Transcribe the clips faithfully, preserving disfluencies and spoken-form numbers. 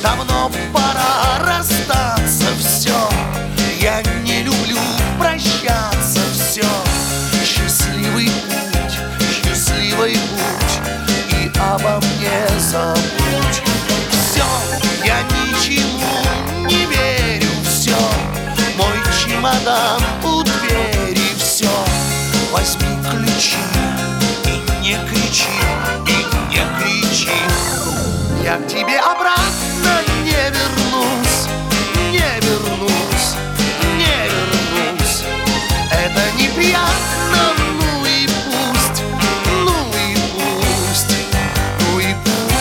давно пора расстаться, все. Я не люблю прощаться, все. Счастливый путь, счастливый путь, и обо мне забудь. Все, я ничему не верю, все. Мой чемодан у двери, все. Возьми ключи и не кричи, и не кричи. Я к тебе обратно не вернусь, не вернусь, не вернусь. Это неприятно, ну и пусть, ну и пусть, ну и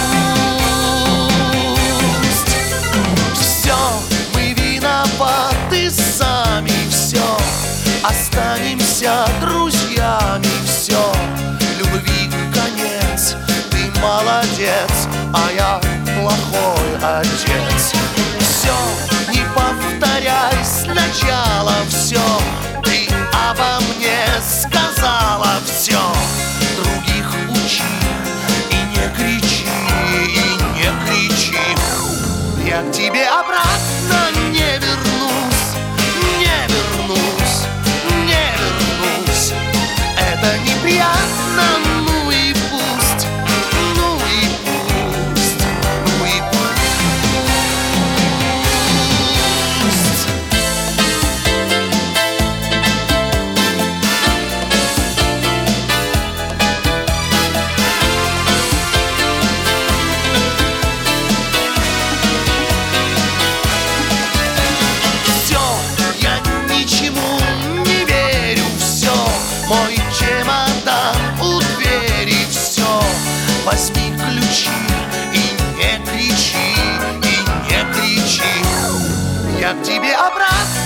пусть. Все, мы виноваты сами, все. Останемся друзьями, все. Любви конец, ты молодец, а я плохой отец. Все, не повторяй сначала, все. Ты обо мне сказала, все. Других учи и не кричи, и не кричи. Я к тебе обратно не вернусь, не вернусь, не вернусь. Это неприятно, ну и пусть, ну и пусть, ну и пусть. Все, я ничему не верю, все. Мой чемодан у двери, все. Возьми ключи и не кричи, и не кричи. Я к тебе обратно